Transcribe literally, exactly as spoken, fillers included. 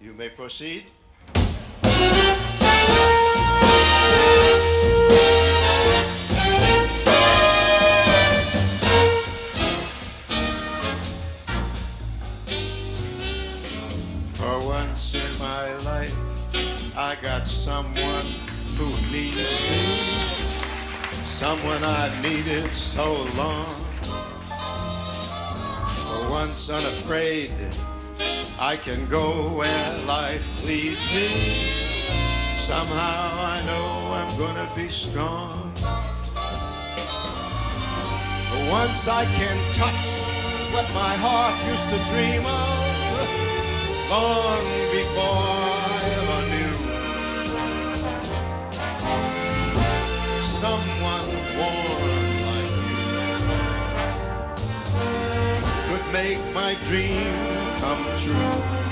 You may proceed. For once in my life, I got someone who needs me, someone I've needed so long. For once unafraid, I can go where life leads me. Somehow I know I'm gonna be strong. For once I can touch what my heart used to dream of long before I ever knew. Someone warm like you could make my dream come true.